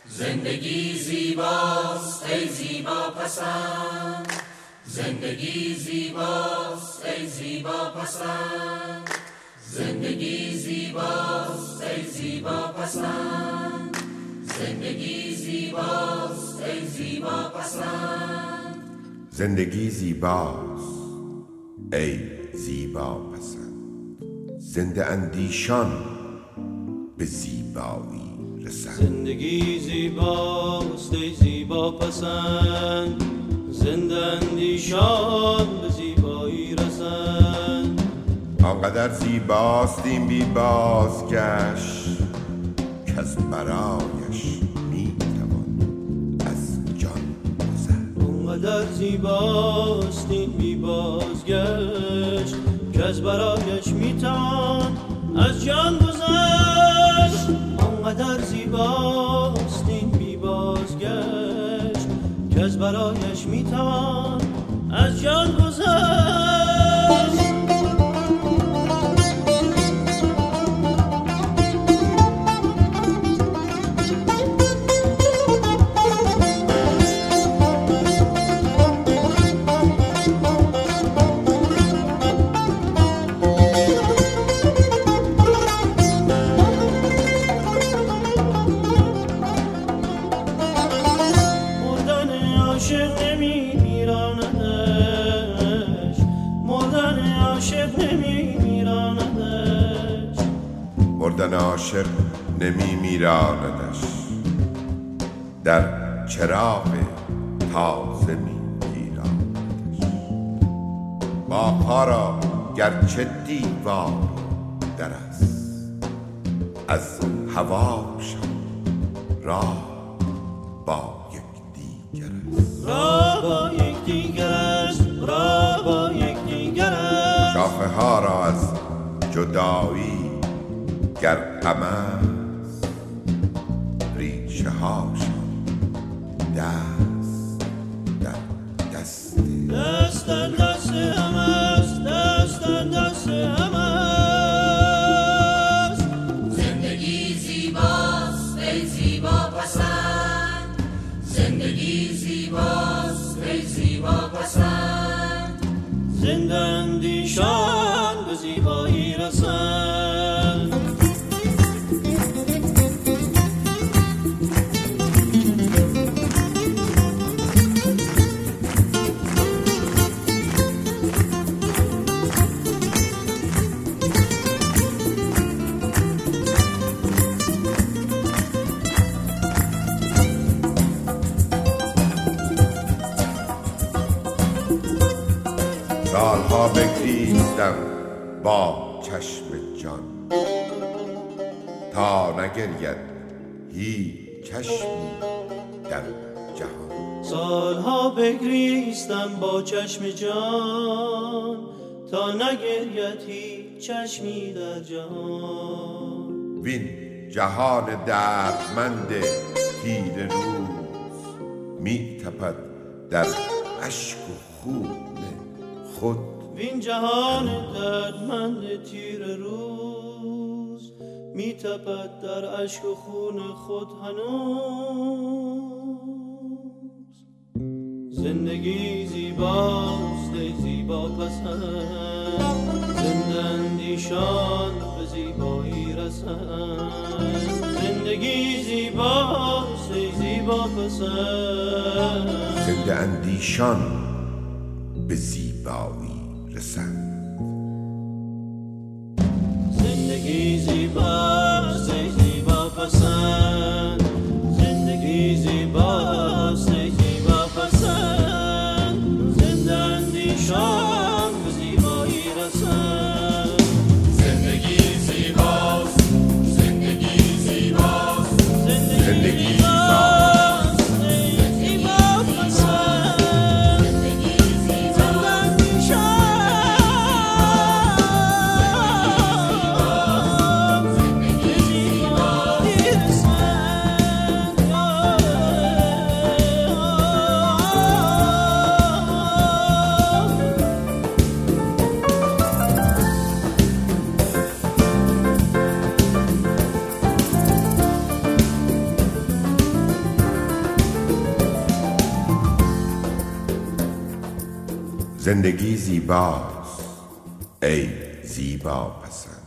زندگی زیباست ای زیبا پسند، زندگی زیباست ای زیبا پسند، زندگی زیباست ای زیبا پسند، زندگی زیباست ای زیبا پسند، زندگی زیباست ای زیبا پسند. زنده اندیشان به زیبایی رسند. زندگی زیباست ای زیبا پسند، زنده اندیشان به زیبایی رسند. آنقدر زیباست این بی بازگشت که از برایش میتوان از جان گذشت. آنقدر زیباست این بی بازگشت که از برایش میتوان از جان گذشت. آنقدر زیباست این بی بازگشت که از برایش میتوان از جان گذشت. مردن عاشق نمی میراندش، در چراغ تازه می گیراندش. باغ‌ها را گرچه دیوار در است، از هواشان راه با یکدیگر است. راه با یکدیگر است، راه با یکدیگر است. شاخه ها را از جدایی گر غم است، ریشه هاشان دست در دست دست در دست هم است، دست در دست هم است. زندگی زیباست ای زیبا پسند، زندگی زیباست ای زیبا پسند، زنده اندیشان به زیبایی رسند. سالها بگریستم با چشم جان، تا نگرید هیچ چشمی در جهان. سالها بگریستم با چشم جان، تا نگرید هیچ چشمی در جهان. وین جهان دردمند تیره روز می تپد در اشک و خون خود. وین جهان دردمند تیر روز می تپد در اشک و خون خود هنوز. زندگی زیباست ای زیبا پسند، زنده اندیشان به زیبایی رسند. زندگی زیباست ای زیبا پسند، زنده اندیشان به زیبایی رسند. زندگی زیباست ای زیبا پسند، زندگی زیباست ای زیبا پسند، زنده اندیشان به زیبایی رسند. زندگی زیباست، زندگی زیباست، زندگی زیباست ای زیبا پسند، زنده اندیشان زندگی زیباست ای زیبا پسند.